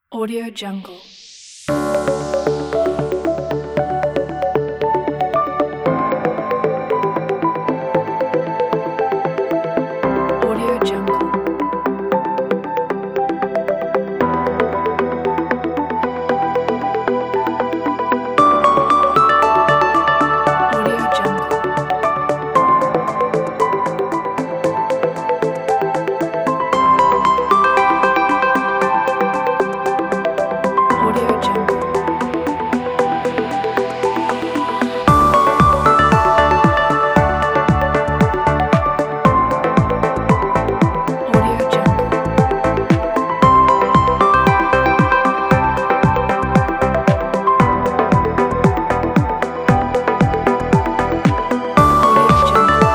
Audio Jungle. Audio Jungle. Audio Jungle. Audio Jungle. Audio Jungle. Audio Jungle.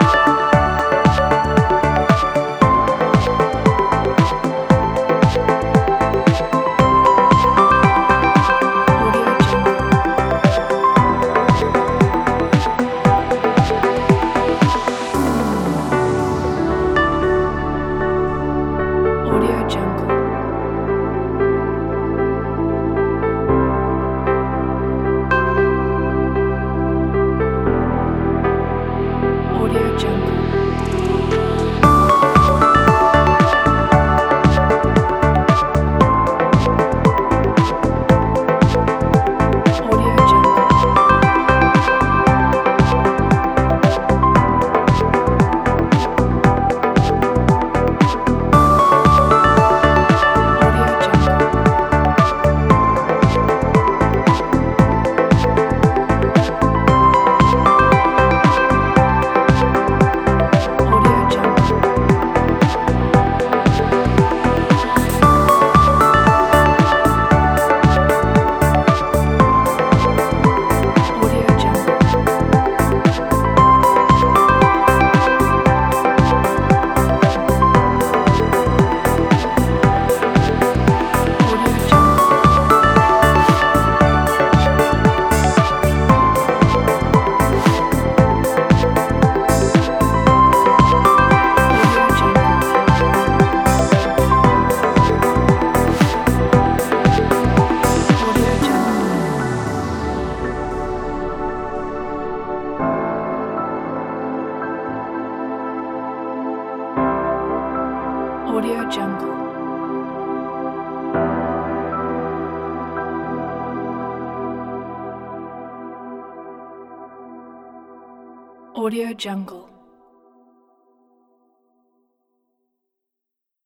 Audio Jungle. Audio Jungle. Audio Jungle. Audio Jungle. Audio Jungle. Audio Jungle. Audio Jungle. Audio Jungle. Audio Jungle. Audio Jungle. Audio Jungle. Audio Jungle.